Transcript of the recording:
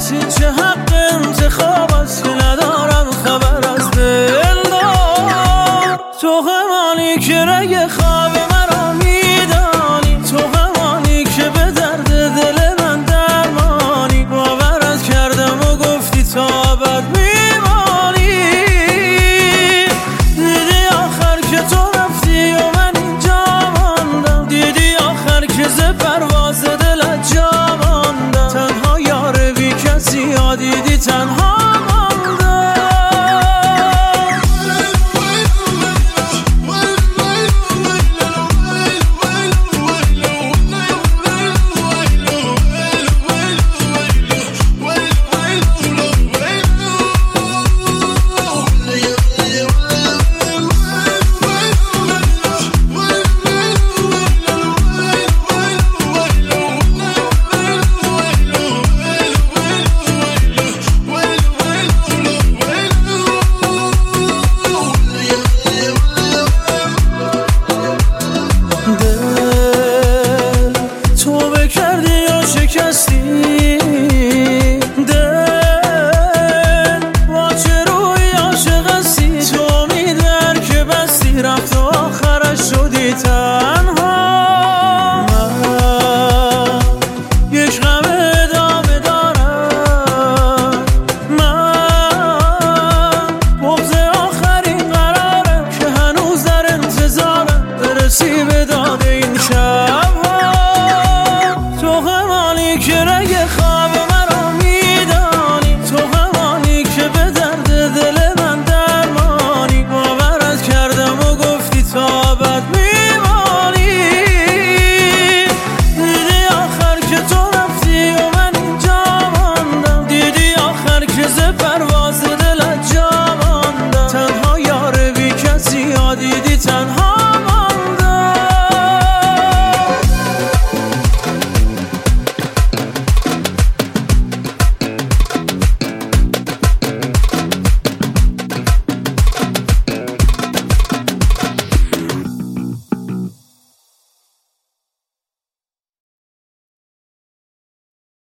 هیچ حق انتخاب است که ندارم خبر از دلدار. تو همانی که رگ خواب مرا میدانی، تو همانی که به درد دل من درمانی. باورت کردم و گفتی تا ابد میمانی. دیدی آخر که تو رفتی و من اینجا ماندم، دیدی آخر که ز پرواز دلت جا ماندم. تنها یار بی کسی ها دیدی تنها